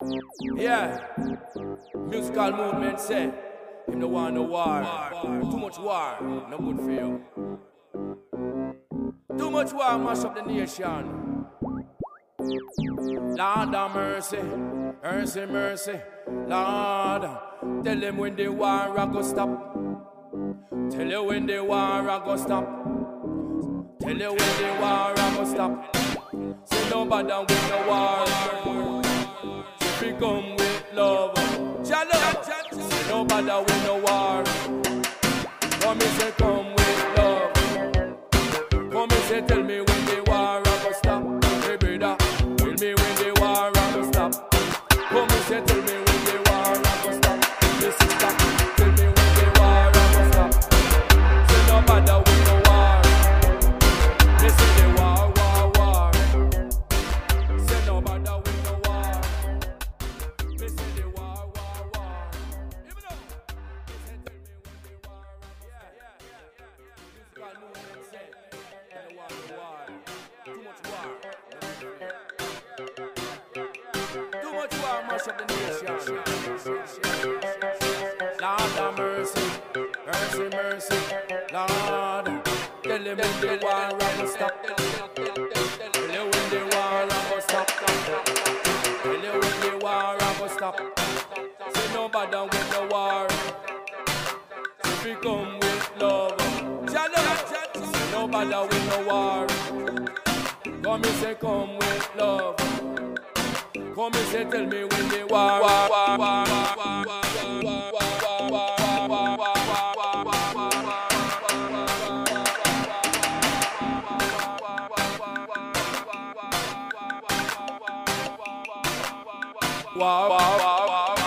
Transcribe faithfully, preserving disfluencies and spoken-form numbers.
Yeah, musical movement say, him no want no war. Too much war, no good for you. Too much war mash up the nation. Lord have mercy, mercy, mercy. Lord, tell them when the war a go stop. Tell you when the war a go stop. Tell you when the war a go stop. Say no bother with the war. If we come with love, Jalo. Say no bother with the war. Come and say come with love. Come and say tell me when the war a go stop. Hey brother, tell me when the war a go stop. Come and say tell me when the war a go stop. Hey sister, tell me when the war a go stop. Say no bother with the war. They say the war, war, war. Say no bother with the war. They say the war, war, war. Even though they say tell me when the war. Yeah, yeah, yeah, yeah, yeah. Musical movement say the war, the war. Too much war. Too much war mash up the nation. Lord have mercy, mercy, mercy. Lord, tell them when the war a go stop. Tell them when the war a go stop. Tell them when the war a go stop. Say no bother with the war. If we come with love, Jalo. Say no bother with the war. Come and say come with love. Come and say tell me when the war, war, war, war, war, war, war, war. Wow, wow, wow, wow.